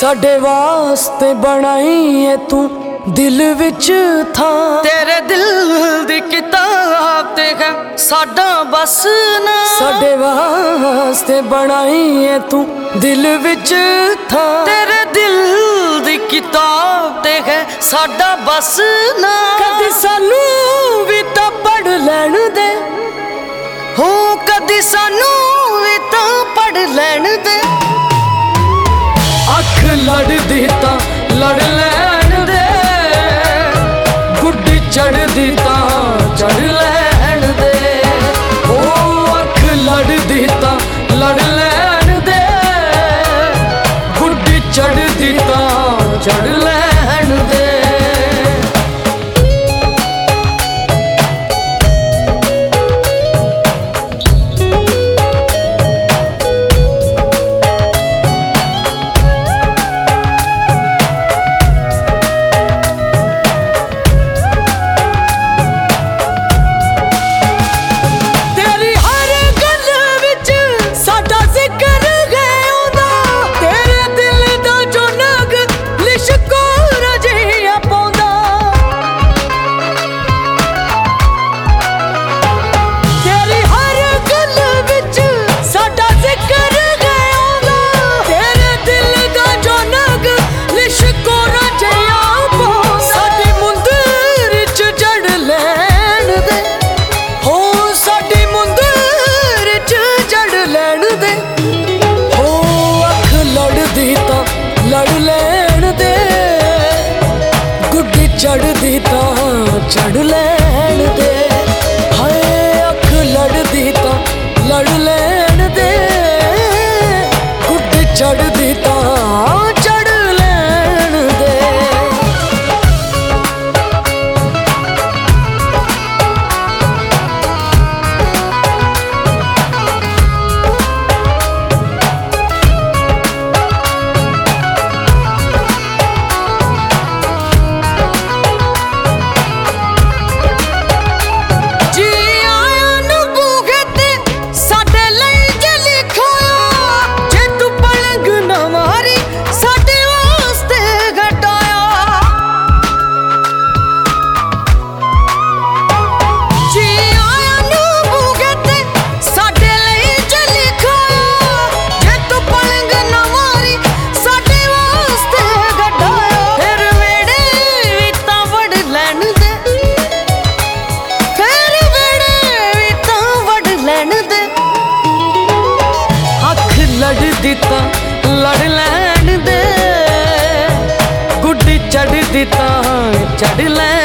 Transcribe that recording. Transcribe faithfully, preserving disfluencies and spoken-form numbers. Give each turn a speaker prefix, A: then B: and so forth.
A: साडे वास्ते बनाई है तू दिल विच था।
B: तेरे दिल दी किताब ते है साडा बस ना।
A: साडे वास्ते बनाई है तू दिल विच था।
B: तेरे दिल दी किताब ते है साडा बस ना।
A: कदी सानू भी तां पढ़ लैण दे,
B: हो कदी सानू भी तां पढ़ लैण दे।
A: अख लड़दी तां लड़ लैण दे, गुड्डी चढ़दी तां चढ़ लैण दे। ओ अख लड़दी तां लड़ लैण दे, गुड्डी चढ़दी तां चढ़ लैण दे। लड़ लैण दे, गुड्डी चढ़दी तां चढ़ लैण दे। हाय अख लड़दी तां लड़ लैण दे, गुड्डी चढ़दी तां चढ़ लैण दे। लड़दी तां लड़ लैण दे, गुड्डी चढ़दी तां चढ़ लैण